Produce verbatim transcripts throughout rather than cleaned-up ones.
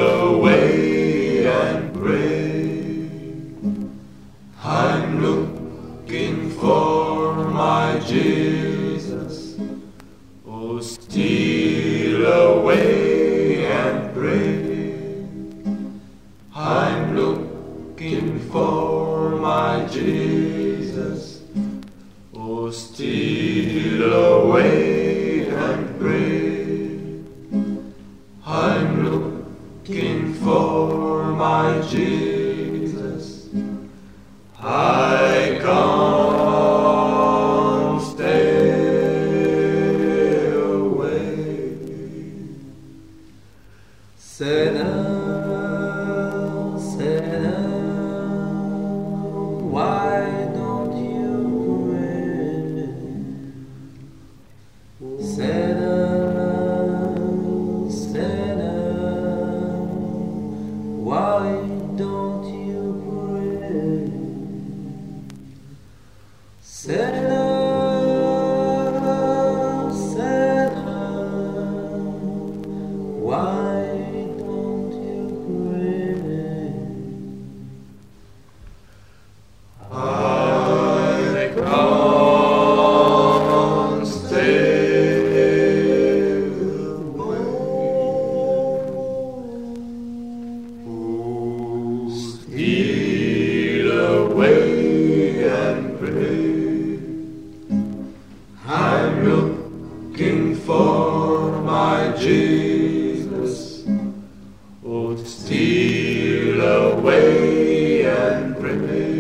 away and pray. I'm looking for my Jesus. Oh, steal away and pray. I'm looking for my Jesus. Oh, steal away and pray. I'm looking for my Jesus. I can't stay away. Sinner, sinner, why don't you pray? Sinner, sinner, why don't you pray? Sinner, sinner, why don't you pray? I can't stay away. Oh, steal away and pray. I'm looking for my Jesus. Oh, steal away and pray.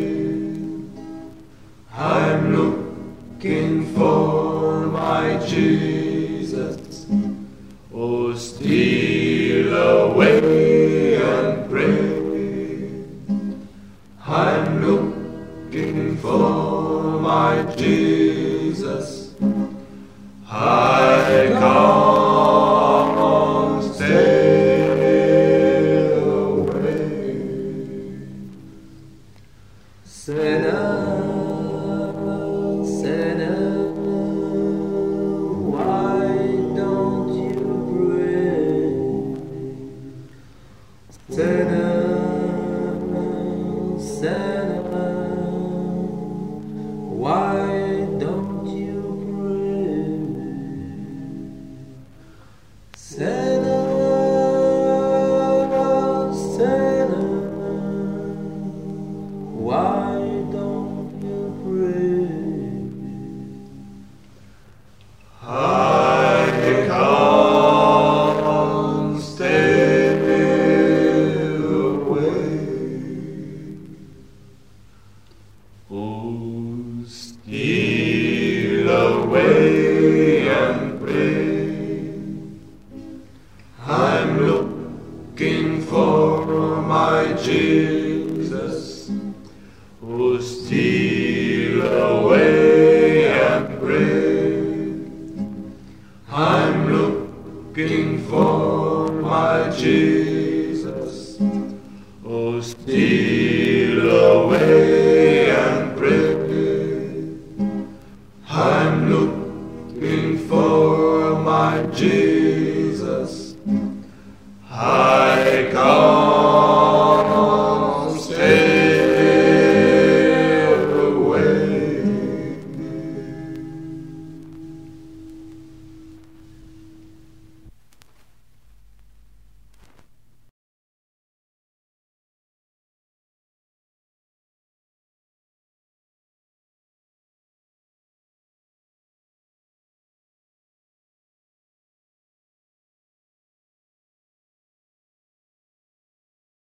I'm looking for my Jesus. Oh, steal away and pray. I'm looking for my Jesus. I can't stay away. Sinner, sinner, why don't you pray? Sinner, sinner, why don't you pray? Sinner, sinner, why don't you pray? I can't stay away. Oh, steal away and pray. I'm looking for my Jesus. Oh, steal away and pray. I'm looking for my Jesus.